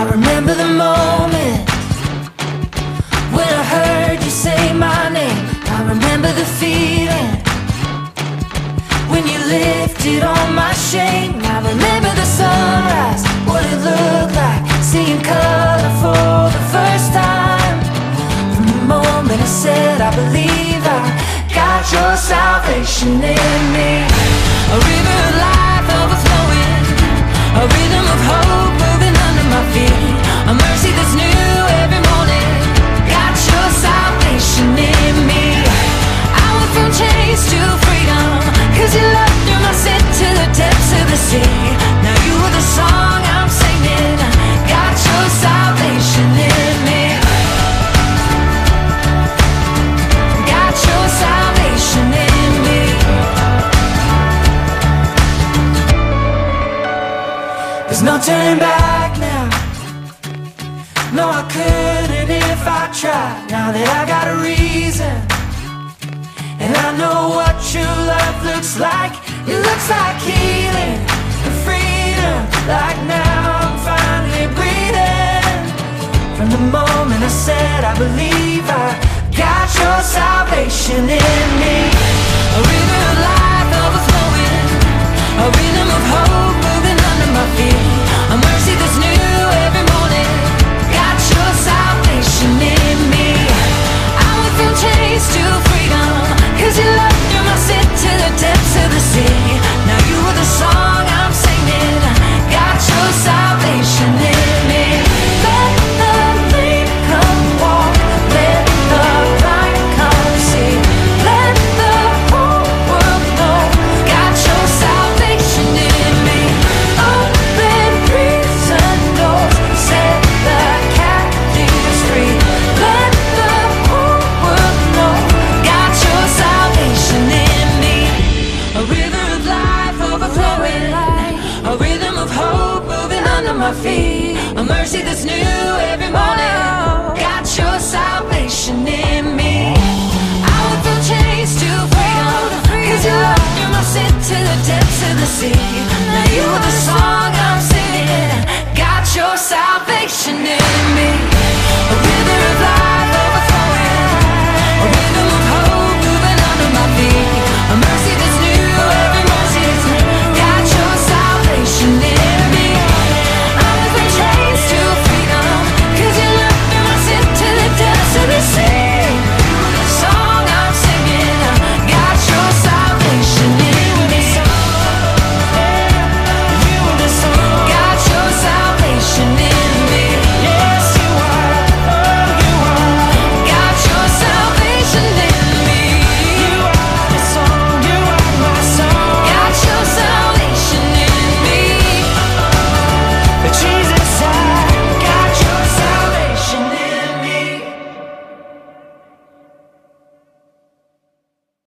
I remember the moment when I heard you say my name. I remember the feeling when you lifted all my shame. I remember the sunrise, what it looked like, seeing color for the first time. From the moment I said I believe I got your salvation in me. A river of life overflowing, a rhythm of hope moving under my feet, a mercy that's new every morning. Got your salvation in me. I went from chains to freedom, 'cause your love threw my sin to the depths of the sea. Now you are the song I'm singing. Got your salvation in me. Got your salvation in me. There's no turning back now. No, I couldn't if I tried. Now that I got a reason, and I know what true love looks like. It looks like healing and freedom. Like now I'm finally breathing. From the moment I said I believe I got your salvation in me. A river of life overflowing, a rhythm of hope moving under my feet, a mercy that's new every morning. Got your salvation in me. I went from chains to freedom, 'cause your love threw my sin to the depths of the sea. Now you are the song I'm singing. Got your salvation in me. Let the lame come walk, let the blind come see, let the whole world know. Got your salvation in me. Open prison doors, set the captives free. Let the whole world know. Got your salvation in me. A river of life overflowing, a rhythm of hope moving under my feet, a mercy that's new every morning. Got your salvation.